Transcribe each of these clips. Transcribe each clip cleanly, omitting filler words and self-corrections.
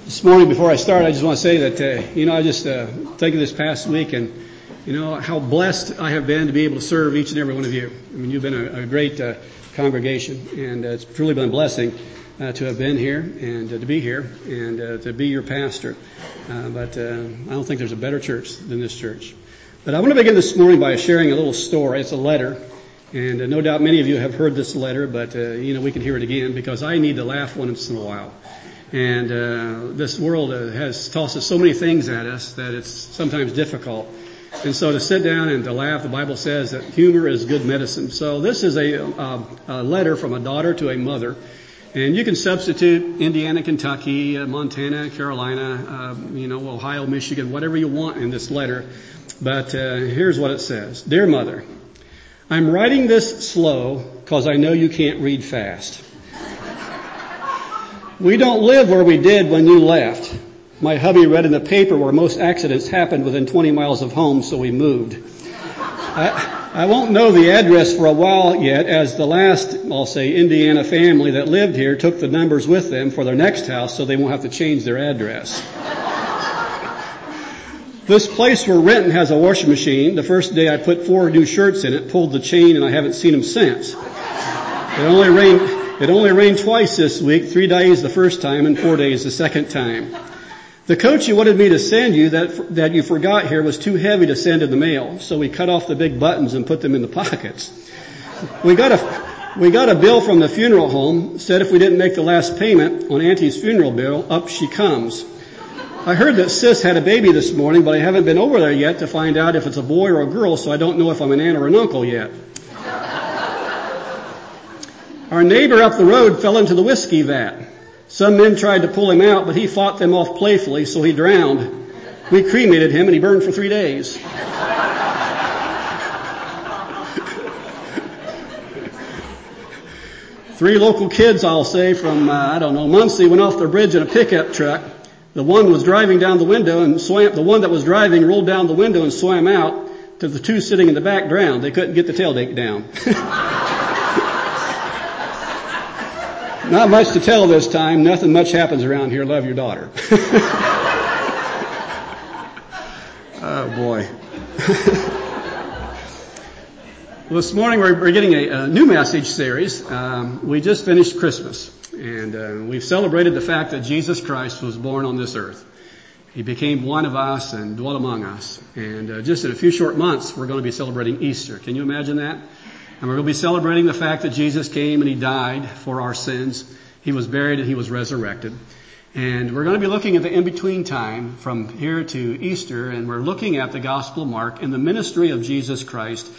This morning, before I start, I just want to say that, I just think of this past week and, how blessed I have been to be able to serve each and every one of you. I mean, you've been a great congregation, and it's truly been a blessing to have been here and to be here and to be your pastor. But I don't think there's a better church than this church. But I want to begin this morning by sharing a little story. It's a letter, and no doubt many of you have heard this letter, but, we can hear it again because I need to laugh once in a while. And this world has tossed us so many things at us that it's sometimes difficult. And so to sit down and to laugh, the Bible says that humor is good medicine. So this is a letter from a daughter to a mother. And you can substitute Indiana, Kentucky, Montana, Carolina, Ohio, Michigan, whatever you want in this letter. But here's what it says. Dear Mother, I'm writing this slow because I know you can't read fast. We don't live where we did when you left. My hubby read in the paper where most accidents happened within 20 miles of home, so we moved. I won't know the address for a while yet, as the last, Indiana family that lived here took the numbers with them for their next house so they won't have to change their address. This place we're renting has a washing machine. The first day I put 4 new shirts in it, pulled the chain, and I haven't seen them since. It only rained twice this week, 3 days the first time and 4 days the second time. The coat you wanted me to send you that you forgot here was too heavy to send in the mail, so we cut off the big buttons and put them in the pockets. We got a bill from the funeral home, said if we didn't make the last payment on Auntie's funeral bill, up she comes. I heard that Sis had a baby this morning, but I haven't been over there yet to find out if it's a boy or a girl, so I don't know if I'm an aunt or an uncle yet. Our neighbor up the road fell into the whiskey vat. Some men tried to pull him out, but he fought them off playfully, so he drowned. We cremated him, and he burned for 3 days. 3 local kids, I'll say, from, Muncie, went off the bridge in a pickup truck. The one was driving down the window and the one that was driving rolled down the window and swam out. To the 2 sitting in the back drowned. They couldn't get the tailgate down. Not much to tell this time. Nothing much happens around here. Love your daughter. Oh, boy. Well, this morning we're getting a new message series. We just finished Christmas, and we've celebrated the fact that Jesus Christ was born on this earth. He became one of us and dwelt among us. And just in a few short months, we're going to be celebrating Easter. Can you imagine that? And we're going to be celebrating the fact that Jesus came and He died for our sins. He was buried and He was resurrected. And we're going to be looking at the in-between time from here to Easter, and we're looking at the Gospel of Mark and the ministry of Jesus Christ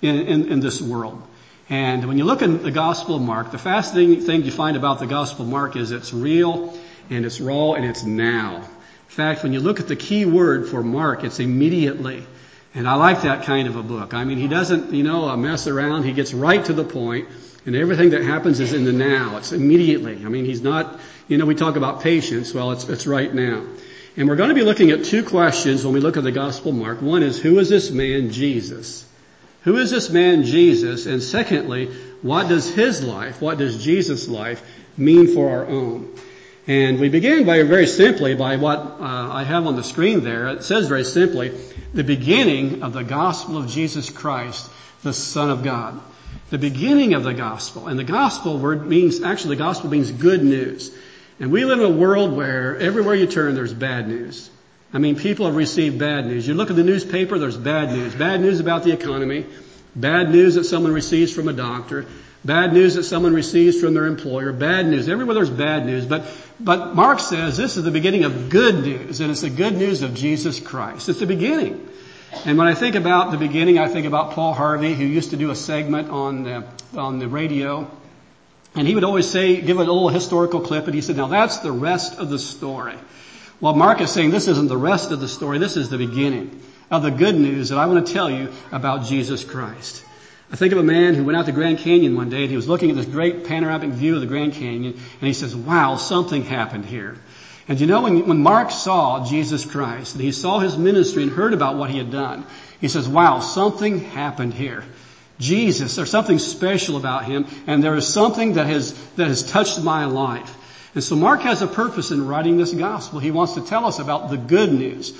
in this world. And when you look at the Gospel of Mark, the fascinating thing you find about the Gospel of Mark is it's real and it's raw and it's now. In fact, when you look at the key word for Mark, it's immediately. And I like that kind of a book. I mean, he doesn't, mess around. He gets right to the point, and everything that happens is in the now. It's immediately. I mean, he's not, we talk about patience. Well, it's right now. And we're going to be looking at 2 questions when we look at the Gospel of Mark. One is, who is this man Jesus? Who is this man Jesus? And secondly, what does his life, what does Jesus' life mean for our own? And we begin very simply by what I have on the screen there. It says very simply, the beginning of the gospel of Jesus Christ, the Son of God. The beginning of the gospel. And the gospel word the gospel means good news. And we live in a world where everywhere you turn, there's bad news. I mean, people have received bad news. You look at the newspaper, there's bad news. Bad news about the economy. Bad news that someone receives from a doctor. Bad news that someone receives from their employer. Bad news. Everywhere there's bad news. But Mark says this is the beginning of good news, and it's the good news of Jesus Christ. It's the beginning. And when I think about the beginning, I think about Paul Harvey, who used to do a segment on the radio, and he would always give a little historical clip, and he said, now that's the rest of the story. Well, Mark is saying this isn't the rest of the story. This is the beginning of the good news that I want to tell you about Jesus Christ. I think of a man who went out to Grand Canyon one day, and he was looking at this great panoramic view of the Grand Canyon, and he says, wow, something happened here. And when Mark saw Jesus Christ, and he saw His ministry and heard about what He had done, he says, wow, something happened here. Jesus, there's something special about Him, and there is something that has touched my life. And so Mark has a purpose in writing this gospel. He wants to tell us about the good news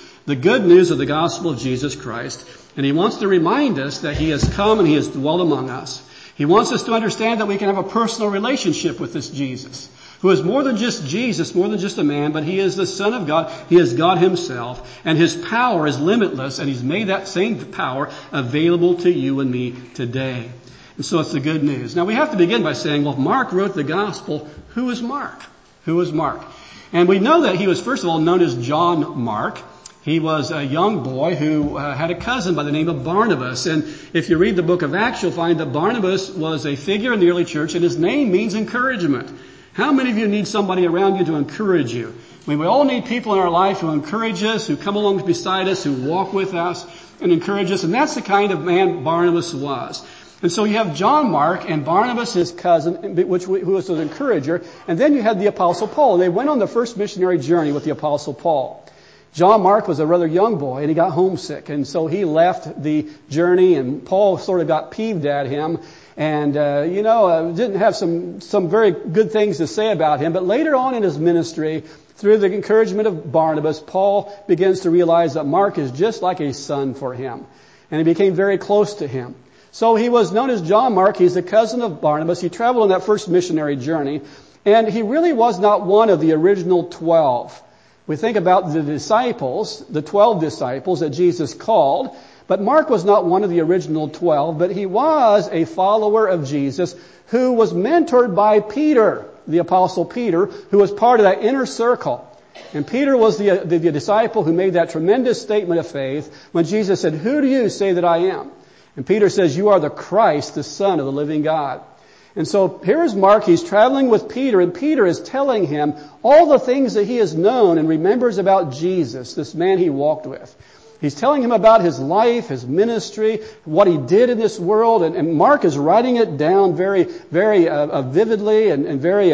of the gospel of Jesus Christ. And he wants to remind us that he has come and he has dwelt among us. He wants us to understand that we can have a personal relationship with this Jesus, who is more than just Jesus, more than just a man, but he is the Son of God. He is God himself, and his power is limitless, and he's made that same power available to you and me today. And so it's the good news. Now we have to begin by saying, well, if Mark wrote the gospel, who is Mark? Who is Mark? And we know that he was, first of all, known as John Mark. He was a young boy who had a cousin by the name of Barnabas. And if you read the book of Acts, you'll find that Barnabas was a figure in the early church, and his name means encouragement. How many of you need somebody around you to encourage you? I mean, we all need people in our life who encourage us, who come along beside us, who walk with us and encourage us. And that's the kind of man Barnabas was. And so you have John Mark and Barnabas, his cousin, who was an encourager. And then you had the Apostle Paul. They went on the first missionary journey with the Apostle Paul. John Mark was a rather young boy, and he got homesick. And so he left the journey, and Paul sort of got peeved at him. And, didn't have some very good things to say about him. But later on in his ministry, through the encouragement of Barnabas, Paul begins to realize that Mark is just like a son for him. And he became very close to him. So he was known as John Mark. He's the cousin of Barnabas. He traveled on that first missionary journey. And he really was not one of the original 12. We think about the disciples, the 12 disciples that Jesus called. But Mark was not one of the original 12, but he was a follower of Jesus who was mentored by Peter, the Apostle Peter, who was part of that inner circle. And Peter was the disciple who made that tremendous statement of faith when Jesus said, "Who do you say that I am?" And Peter says, "You are the Christ, the Son of the living God." And so here is Mark. He's traveling with Peter, and Peter is telling him all the things that he has known and remembers about Jesus, this man he walked with. He's telling him about his life, his ministry, what he did in this world, and Mark is writing it down very, very vividly and very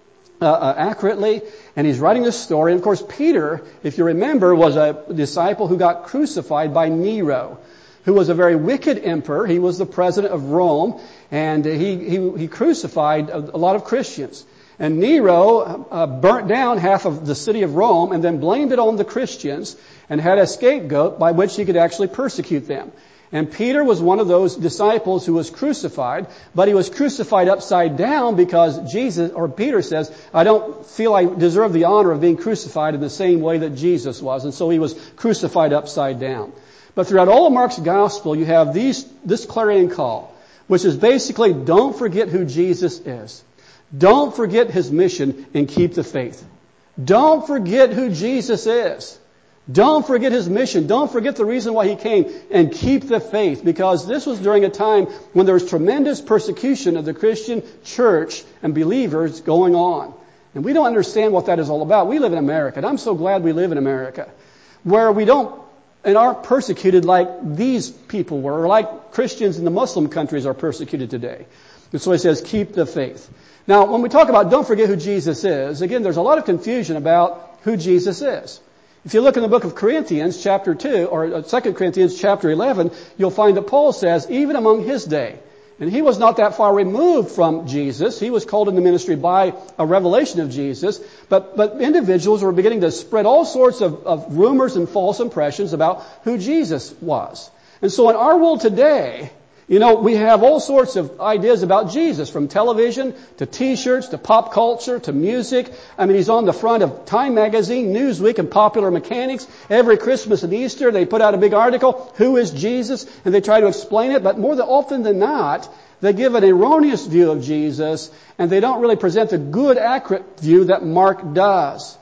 accurately. And he's writing this story. And of course, Peter, if you remember, was a disciple who got crucified by Nero, who was a very wicked emperor. He was the president of Rome, and he crucified a lot of Christians. And Nero burnt down half of the city of Rome and then blamed it on the Christians and had a scapegoat by which he could actually persecute them. And Peter was one of those disciples who was crucified, but he was crucified upside down because Peter says, "I don't feel I deserve the honor of being crucified in the same way that Jesus was." And so he was crucified upside down. But throughout all of Mark's gospel, you have this clarion call, which is basically, don't forget who Jesus is. Don't forget his mission and keep the faith. Don't forget who Jesus is. Don't forget his mission. Don't forget the reason why he came, and keep the faith, because this was during a time when there was tremendous persecution of the Christian church and believers going on. And we don't understand what that is all about. We live in America, and I'm so glad we live in America, where we don't and aren't persecuted like these people were, or like Christians in the Muslim countries are persecuted today. And so he says, keep the faith. Now, when we talk about don't forget who Jesus is, again, there's a lot of confusion about who Jesus is. If you look in the book of Corinthians, chapter 2, or 2 Corinthians, chapter 11, you'll find that Paul says, even among his day, and he was not that far removed from Jesus. He was called into ministry by a revelation of Jesus. But individuals were beginning to spread all sorts of rumors and false impressions about who Jesus was. And so in our world today, we have all sorts of ideas about Jesus, from television to T-shirts to pop culture to music. I mean, he's on the front of Time Magazine, Newsweek, and Popular Mechanics. Every Christmas and Easter, they put out a big article, who is Jesus? And they try to explain it. But more often than not, they give an erroneous view of Jesus, and they don't really present the good, accurate view that Mark does.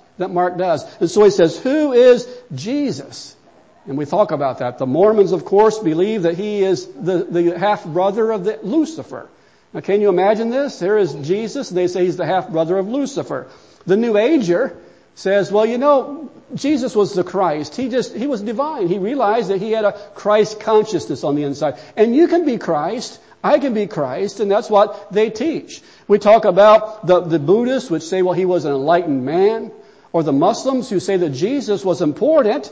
And so he says, who is Jesus? And we talk about that. The Mormons, of course, believe that he is the half-brother of Lucifer. Now, can you imagine this? Here is Jesus, and they say he's the half-brother of Lucifer. The New Ager says, well, Jesus was the Christ. He was divine. He realized that he had a Christ consciousness on the inside. And you can be Christ. I can be Christ, and that's what they teach. We talk about the Buddhists, which say, well, he was an enlightened man, or the Muslims who say that Jesus was important,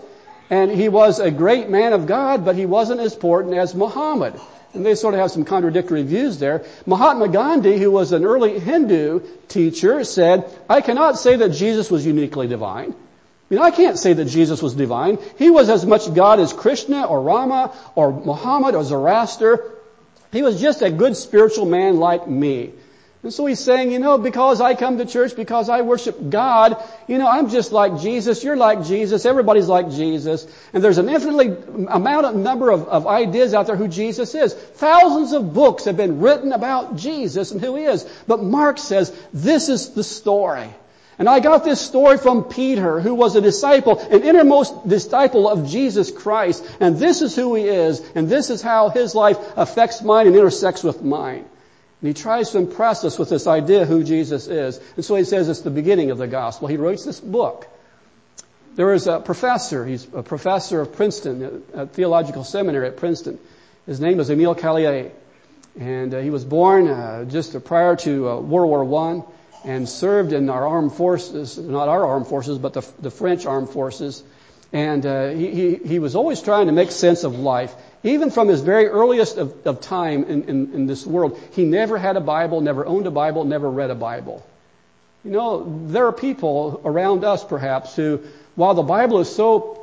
And he was a great man of God, but he wasn't as important as Muhammad. And they sort of have some contradictory views there. Mahatma Gandhi, who was an early Hindu teacher, said, I cannot say that Jesus was uniquely divine. I can't say that Jesus was divine. He was as much God as Krishna or Rama or Muhammad or Zoroaster. He was just a good spiritual man like me. And so he's saying, because I come to church, because I worship God, I'm just like Jesus, you're like Jesus, everybody's like Jesus. And there's an infinitely number of ideas out there who Jesus is. Thousands of books have been written about Jesus and who he is. But Mark says, this is the story. And I got this story from Peter, who was a disciple, an innermost disciple of Jesus Christ. And this is who he is. And this is how his life affects mine and intersects with mine. And he tries to impress us with this idea of who Jesus is. And so he says it's the beginning of the gospel. He writes this book. There is a professor. He's a professor of Princeton, a theological seminary at Princeton. His name is Emile Callier. And he was born just prior to World War I. And served in our armed forces, not our armed forces, but the French armed forces. And he was always trying to make sense of life. Even from his very earliest of time in this world, he never had a Bible, never owned a Bible, never read a Bible. There are people around us perhaps who, while the Bible is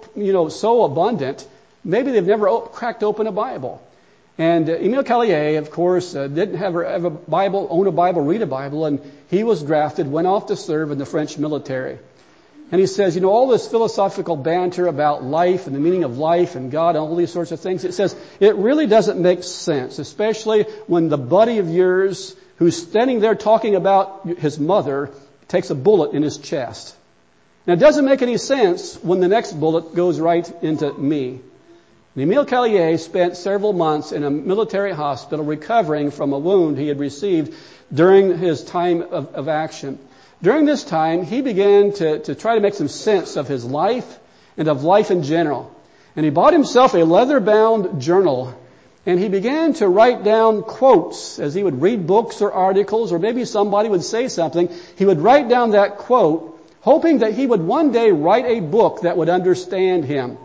so abundant, maybe they've never cracked open a Bible. And Emile Callier, of course, didn't have a Bible, own a Bible, read a Bible, and he was drafted, went off to serve in the French military. And he says, all this philosophical banter about life and the meaning of life and God and all these sorts of things, it says, it really doesn't make sense, especially when the buddy of yours who's standing there talking about his mother takes a bullet in his chest. And it doesn't make any sense when the next bullet goes right into me. Emile Callier spent several months in a military hospital recovering from a wound he had received during his time of action. During this time, he began to try to make some sense of his life and of life in general. And he bought himself a leather-bound journal, and he began to write down quotes as he would read books or articles, or maybe somebody would say something. He would write down that quote, hoping that he would one day write a book that would understand him.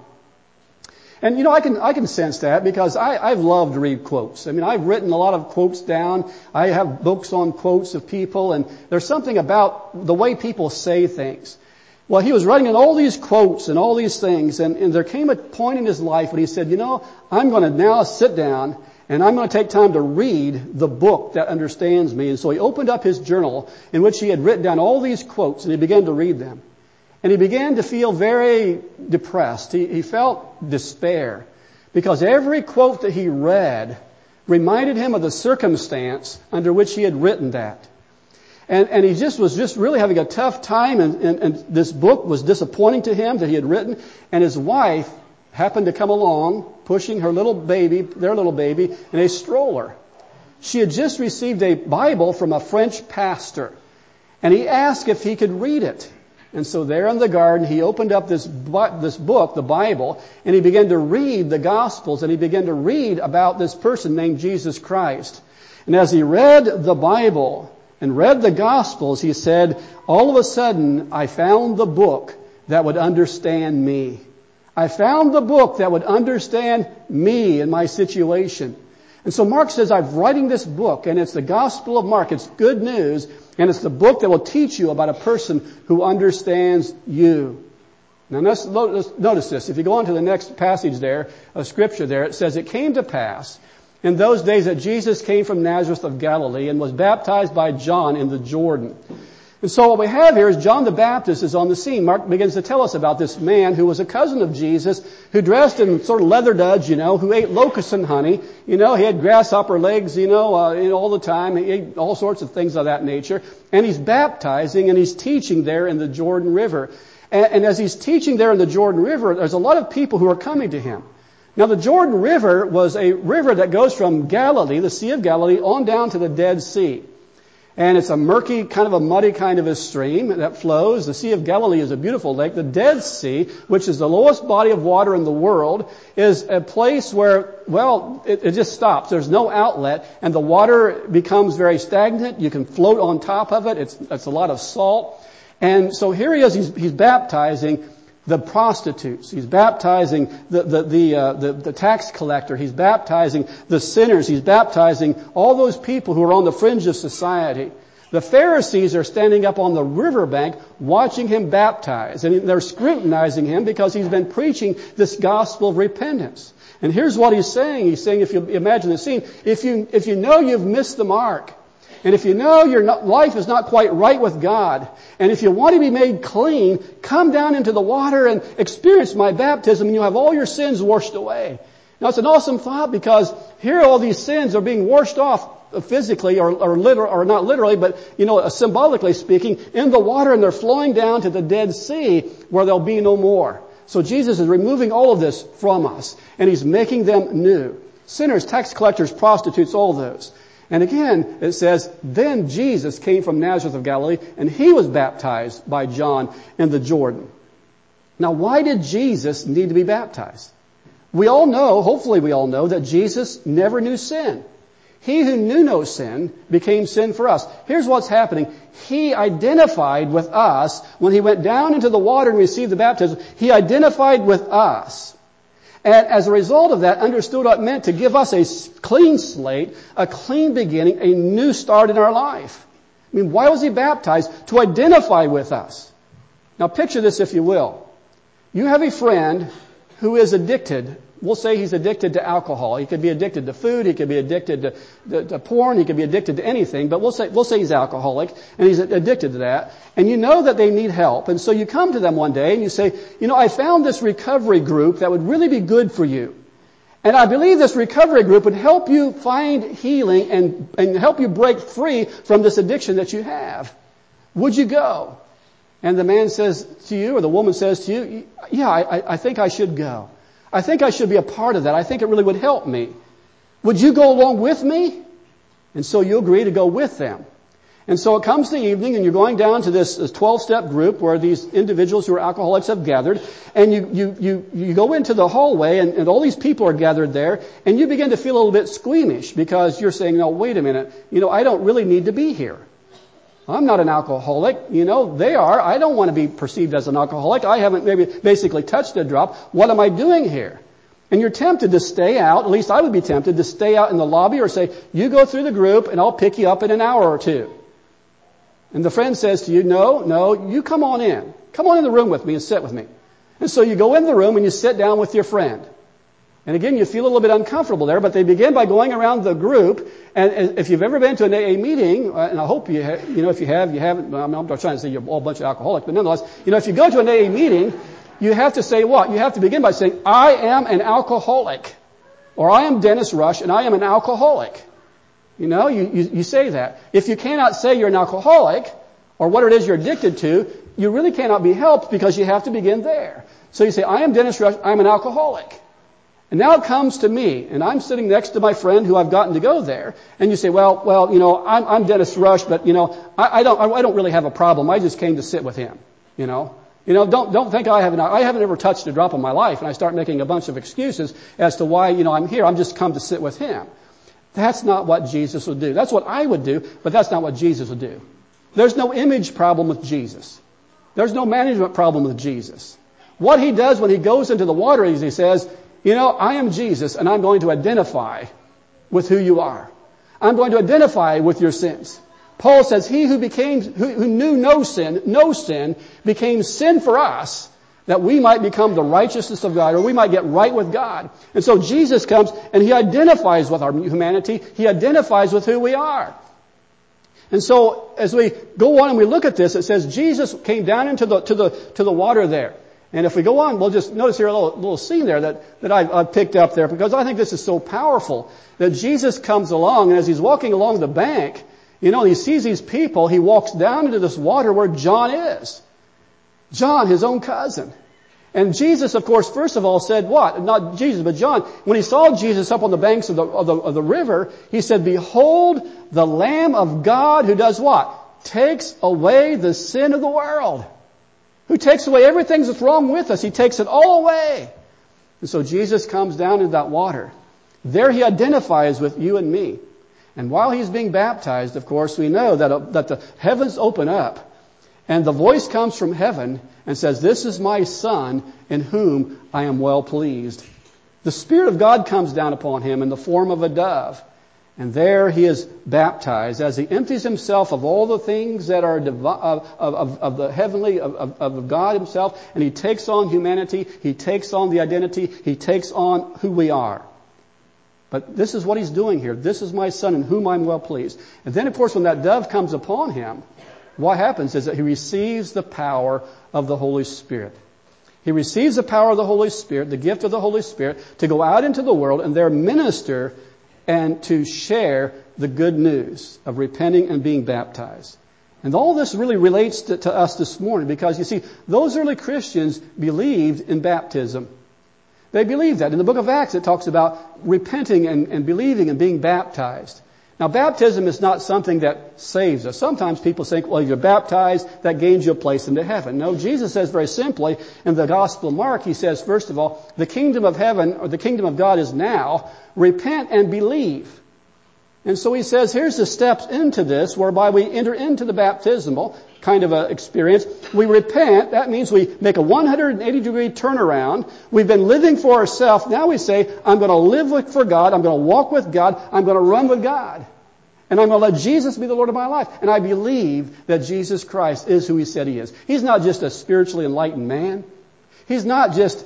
And I can sense that because I've loved to read quotes. I've written a lot of quotes down. I have books on quotes of people, and there's something about the way people say things. Well, he was writing in all these quotes and all these things, and there came a point in his life when he said, I'm going to now sit down and I'm going to take time to read the book that understands me. And so he opened up his journal in which he had written down all these quotes, and he began to read them. And he began to feel very depressed. He felt despair because every quote that he read reminded him of the circumstance under which he had written that. And he was really having a tough time, and this book was disappointing to him that he had written. And his wife happened to come along, pushing their little baby, in a stroller. She had just received a Bible from a French pastor, and he asked if he could read it. And so there in the garden, he opened up this book, the Bible, and he began to read the Gospels, and he began to read about this person named Jesus Christ. And as he read the Bible and read the Gospels, he said, all of a sudden, I found the book that would understand me. I found the book that would understand me and my situation. And so Mark says, I'm writing this book, and it's the Gospel of Mark. It's good news, and it's the book that will teach you about a person who understands you. Now let's notice this. If you go on to the next passage there, of Scripture there, it says, it came to pass in those days that Jesus came from Nazareth of Galilee and was baptized by John in the Jordan. And so what we have here is John the Baptist is on the scene. Mark begins to tell us about this man who was a cousin of Jesus, who dressed in sort of leather duds, who ate locusts and honey. He had grasshopper legs, all the time. He ate all sorts of things of that nature. And he's baptizing and he's teaching there in the Jordan River. And as he's teaching there in the Jordan River, there's a lot of people who are coming to him. Now the Jordan River was a river that goes from Galilee, the Sea of Galilee, on down to the Dead Sea. And it's a murky, kind of a muddy kind of a stream that flows. The Sea of Galilee is a beautiful lake. The Dead Sea, which is the lowest body of water in the world, is a place where, it just stops. There's no outlet, and the water becomes very stagnant. You can float on top of it. It's a lot of salt. And so here he is, he's baptizing the prostitutes. He's baptizing the tax collector. He's baptizing the sinners. He's baptizing all those people who are on the fringe of society. The Pharisees are standing up on the riverbank watching him baptize. And they're scrutinizing him because he's been preaching this gospel of repentance. And here's what he's saying. He's saying, if you imagine the scene, if you know you've missed the mark, and if you know your life is not quite right with God, and if you want to be made clean, come down into the water and experience my baptism, and you'll have all your sins washed away. Now, it's an awesome thought because here all these sins are being washed off physically or not literally, but, symbolically speaking, in the water, and they're flowing down to the Dead Sea where there'll be no more. So Jesus is removing all of this from us, and He's making them new. Sinners, tax collectors, prostitutes, all those. And again, it says, then Jesus came from Nazareth of Galilee, and He was baptized by John in the Jordan. Now, why did Jesus need to be baptized? We all know, hopefully we all know, that Jesus never knew sin. He who knew no sin became sin for us. Here's what's happening. He identified with us when He went down into the water and received the baptism. He identified with us. And as a result of that, understood what it meant to give us a clean slate, a clean beginning, a new start in our life. I mean, why was He baptized? To identify with us. Now picture this, if you will. You have a friend who is addicted. We'll say he's addicted to alcohol. He could be addicted to food. He could be addicted to porn. He could be addicted to anything. But we'll say he's alcoholic and he's addicted to that. And you know that they need help. And so you come to them one day and you say, I found this recovery group that would really be good for you. And I believe this recovery group would help you find healing and help you break free from this addiction that you have. Would you go? And the man says to you, or the woman says to you, yeah, I think I should go. I think I should be a part of that. I think it really would help me. Would you go along with me? And so you agree to go with them. And so it comes the evening and you're going down to this 12-step group where these individuals who are alcoholics have gathered. And you go into the hallway and all these people are gathered there. And you begin to feel a little bit squeamish because you're saying, no, wait a minute. I don't really need to be here. I'm not an alcoholic. They are. I don't want to be perceived as an alcoholic. I haven't basically touched a drop. What am I doing here? And you're tempted to stay out. At least I would be tempted to stay out in the lobby or say, you go through the group and I'll pick you up in an hour or two. And the friend says to you, no, you come on in. Come on in the room with me and sit with me. And so you go in the room and you sit down with your friend. And again, you feel a little bit uncomfortable there, but they begin by going around the group. And if you've ever been to an AA meeting, and I hope you have, if you haven't, I'm not trying to say you're all a bunch of alcoholics, but nonetheless, if you go to an AA meeting, you have to say what? You have to begin by saying, I am an alcoholic. Or I am Dennis Rush and I am an alcoholic. You say that. If you cannot say you're an alcoholic, or what it is you're addicted to, you really cannot be helped because you have to begin there. So you say, I am Dennis Rush, I'm an alcoholic. And now it comes to me, and I'm sitting next to my friend who I've gotten to go there, and you say, well, I'm Dennis Rush, but I don't really have a problem. I just came to sit with him. Don't think I haven't ever touched a drop in my life, and I start making a bunch of excuses as to why I'm here. I'm just come to sit with him. That's not what Jesus would do. That's what I would do, but that's not what Jesus would do. There's no image problem with Jesus. There's no management problem with Jesus. What He does when He goes into the water is He says, I am Jesus, and I'm going to identify with who you are. I'm going to identify with your sins. Paul says, he who knew no sin, became sin for us, that we might become the righteousness of God, or we might get right with God. And so Jesus comes, and He identifies with our humanity. He identifies with who we are. And so, as we go on and we look at this, it says Jesus came down into the water there. And if we go on, we'll just notice here a little scene there that I've picked up there, because I think this is so powerful, that Jesus comes along, and as He's walking along the bank, He sees these people. He walks down into this water where John is. John, his own cousin. And Jesus, of course, first of all said what? Not Jesus, but John. When he saw Jesus up on the banks of the river, he said, behold, the Lamb of God who does what? Takes away the sin of the world. Who takes away everything that's wrong with us. He takes it all away. And so Jesus comes down into that water. There He identifies with you and me. And while He's being baptized, of course, we know that the heavens open up. And the voice comes from heaven and says, "This is my Son in whom I am well pleased." The Spirit of God comes down upon him in the form of a dove. And there he is baptized as he empties himself of all the things that are of the heavenly, of God himself. And he takes on humanity. He takes on the identity. He takes on who we are. But this is what he's doing here. "This is my Son in whom I'm well pleased." And then, of course, when that dove comes upon him, what happens is that he receives the power of the Holy Spirit. He receives the power of the Holy Spirit, the gift of the Holy Spirit, to go out into the world and there minister and to share the good news of repenting and being baptized. And all this really relates to us this morning because, you see, those early Christians believed in baptism. They believed that. In the book of Acts, it talks about repenting and believing and being baptized. Now, baptism is not something that saves us. Sometimes people think, well, you're baptized, that gains you a place into heaven. No, Jesus says very simply in the Gospel of Mark, he says, first of all, the kingdom of heaven or the kingdom of God is now. Repent and believe. And so he says, here's the steps into this whereby we enter into the baptismal kind of a experience. We repent. That means we make a 180-degree turnaround. We've been living for ourselves. Now we say, I'm going to live for God. I'm going to walk with God. I'm going to run with God. And I'm going to let Jesus be the Lord of my life. And I believe that Jesus Christ is who he said he is. He's not just a spiritually enlightened man. He's not just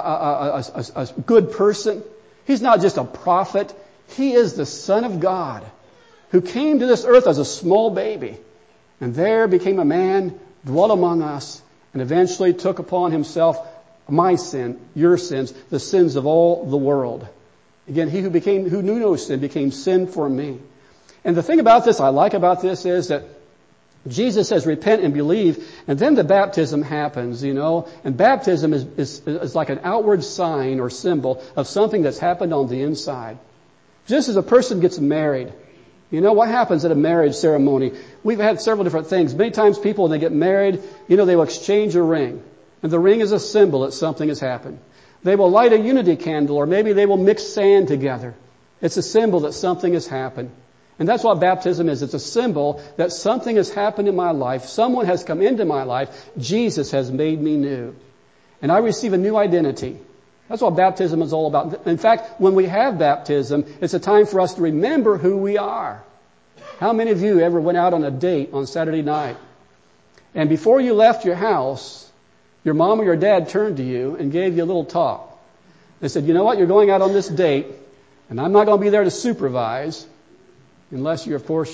a good person. He's not just a prophet. He is the Son of God who came to this earth as a small baby and there became a man, dwelt among us, and eventually took upon himself my sin, your sins, the sins of all the world. Again, he who knew no sin became sin for me. And the thing about this, I like about this, is that Jesus says repent and believe, and then the baptism happens, and baptism is like an outward sign or symbol of something that's happened on the inside. Just as a person gets married, what happens at a marriage ceremony? We've had several different things. Many times people, when they get married, they will exchange a ring. And the ring is a symbol that something has happened. They will light a unity candle, or maybe they will mix sand together. It's a symbol that something has happened. And that's what baptism is. It's a symbol that something has happened in my life. Someone has come into my life. Jesus has made me new. And I receive a new identity. That's what baptism is all about. In fact, when we have baptism, it's a time for us to remember who we are. How many of you ever went out on a date on Saturday night? And before you left your house, your mom or your dad turned to you and gave you a little talk. They said, you know what, you're going out on this date, and I'm not going to be there to supervise, unless you're, of course,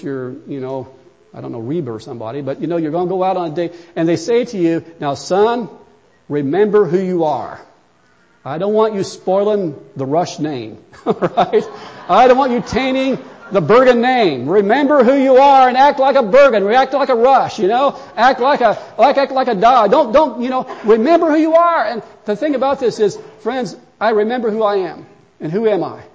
Reba or somebody, but you're going to go out on a date. And they say to you, now son, remember who you are. I don't want you spoiling the Rush name, right? I don't want you tainting the Bergen name. Remember who you are and act like a Bergen. Act like a Rush, Act like a Dodge. Don't, remember who you are. And the thing about this is, friends, I remember who I am. And who am I?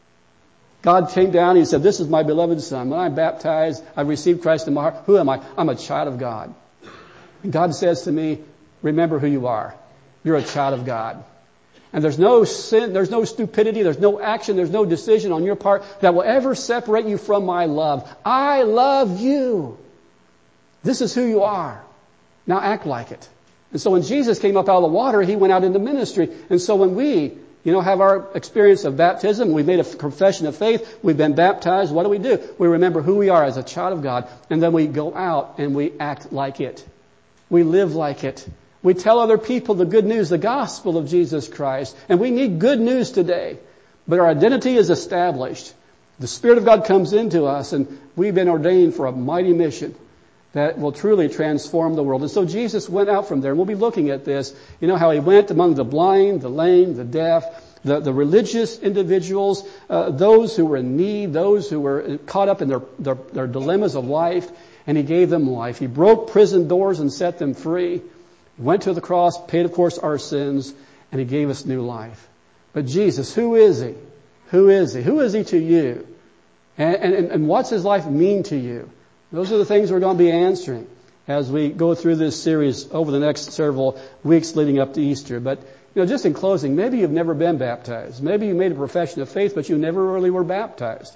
God came down and he said, this is my beloved Son. When I'm baptized, I received Christ in my heart. Who am I? I'm a child of God. And God says to me, remember who you are. You're a child of God. And there's no sin, there's no stupidity, there's no action, there's no decision on your part that will ever separate you from my love. I love you. This is who you are. Now act like it. And so when Jesus came up out of the water, he went out into ministry. And so when we, have our experience of baptism, we've made a confession of faith, we've been baptized, what do? We remember who we are as a child of God. And then we go out and we act like it. We live like it. We tell other people the good news, the gospel of Jesus Christ. And we need good news today. But our identity is established. The Spirit of God comes into us, and we've been ordained for a mighty mission that will truly transform the world. And so Jesus went out from there. And we'll be looking at this. How he went among the blind, the lame, the deaf, the religious individuals, those who were in need, those who were caught up in their dilemmas of life. And he gave them life. He broke prison doors and set them free. Went to the cross, paid, of course, our sins, and he gave us new life. But Jesus, who is he? Who is he? Who is he to you? And what's his life mean to you? Those are the things we're going to be answering as we go through this series over the next several weeks leading up to Easter. But, just in closing, maybe you've never been baptized. Maybe you made a profession of faith, but you never really were baptized.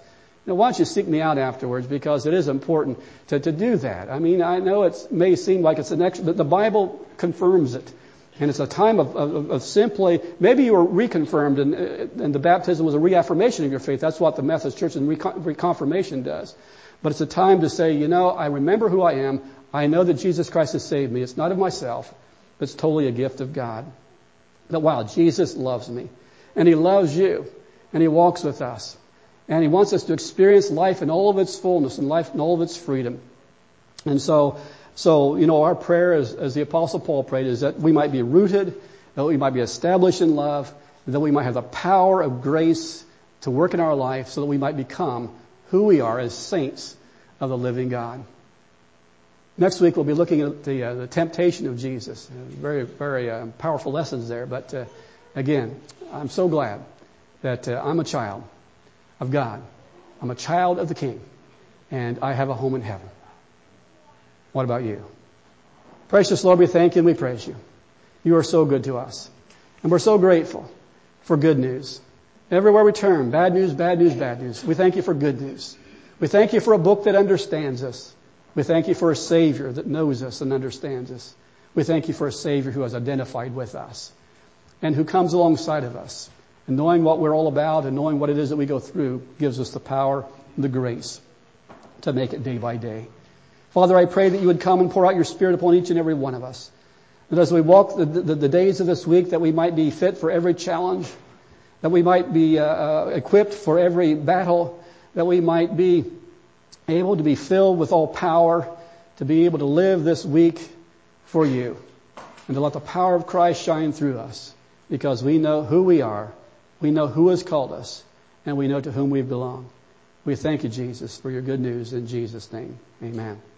Now, why don't you seek me out afterwards, because it is important to do that. I mean, I know it may seem like it's an extra, but the Bible confirms it. And it's a time of simply, maybe you were reconfirmed and the baptism was a reaffirmation of your faith. That's what the Methodist Church and reconfirmation does. But it's a time to say, I remember who I am. I know that Jesus Christ has saved me. It's not of myself, but it's totally a gift of God. That, wow, Jesus loves me. And He loves you. And He walks with us. And He wants us to experience life in all of its fullness and life in all of its freedom. And so, our prayer, as the Apostle Paul prayed, is that we might be rooted, that we might be established in love, that we might have the power of grace to work in our life so that we might become who we are as saints of the living God. Next week we'll be looking at the temptation of Jesus. Very, very powerful lessons there. But again, I'm so glad that I'm a child of God. I'm a child of the King. And I have a home in heaven. What about you? Precious Lord, we thank you and we praise you. You are so good to us. And we're so grateful for good news. Everywhere we turn, bad news, bad news, bad news. We thank you for good news. We thank you for a book that understands us. We thank you for a Savior that knows us and understands us. We thank you for a Savior who has identified with us and who comes alongside of us. And knowing what we're all about and knowing what it is that we go through gives us the power and the grace to make it day by day. Father, I pray that you would come and pour out your Spirit upon each and every one of us. That as we walk the days of this week, that we might be fit for every challenge, that we might be equipped for every battle, that we might be able to be filled with all power, to be able to live this week for you, and to let the power of Christ shine through us, because we know who we are, we know who has called us, and we know to whom we belong. We thank you, Jesus, for your good news in Jesus' name. Amen.